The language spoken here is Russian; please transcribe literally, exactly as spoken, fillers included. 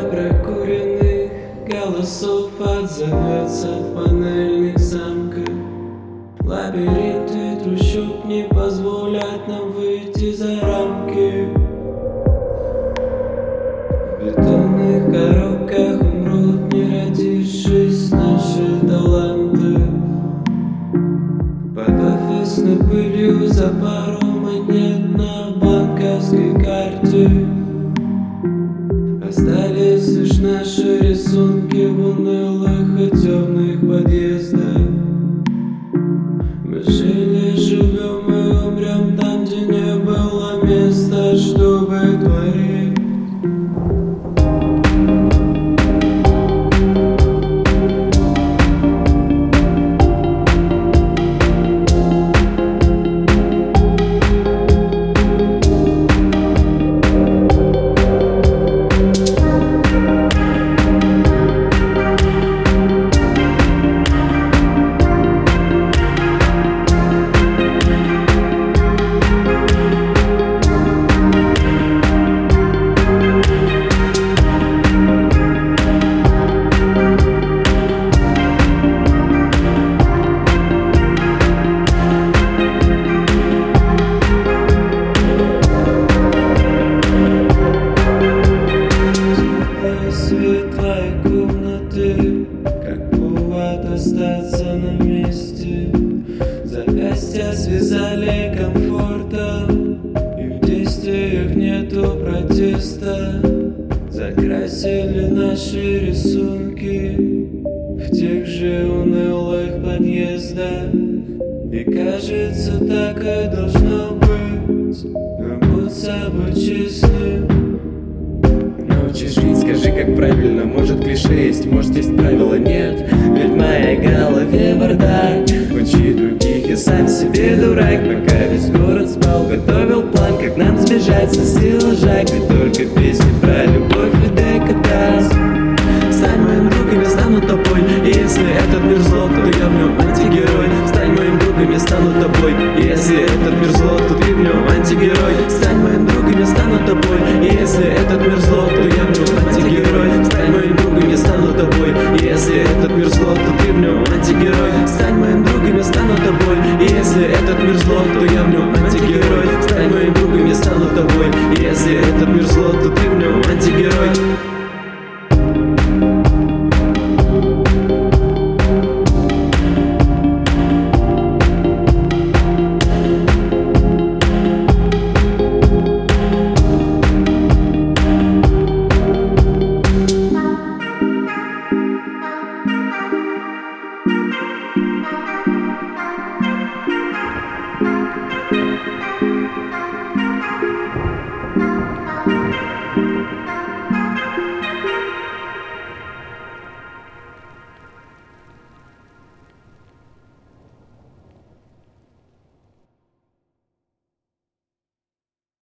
прокуренных голосов отзовется в панельных замках. Лабиринты трущоб не позволят нам выйти за рамки. В бетонных коробках умрут, не родившись, наши таланты. Под офисной пылью за пару монет на банковской карте остались лишь наши рисунки в унылых и темных подъездах. Мы жили, живем и умрем там, где не было места, чтобы творить. Светлой комнаты, как повод остаться на месте. Запястья связали комфортом, и в действиях нету протеста. Закрасили наши рисунки в тех же унылых подъездах. И кажется, так и должно быть, но будь собой честным. Научись жить, скажи, как правильно. Может, клише есть, может, есть правила, нет. Ведь в моей голове бардак. Учи других, я сам себе дурак. Пока весь город спал, готовил план, как нам сбежать со стеллажа, где только песни про любовь.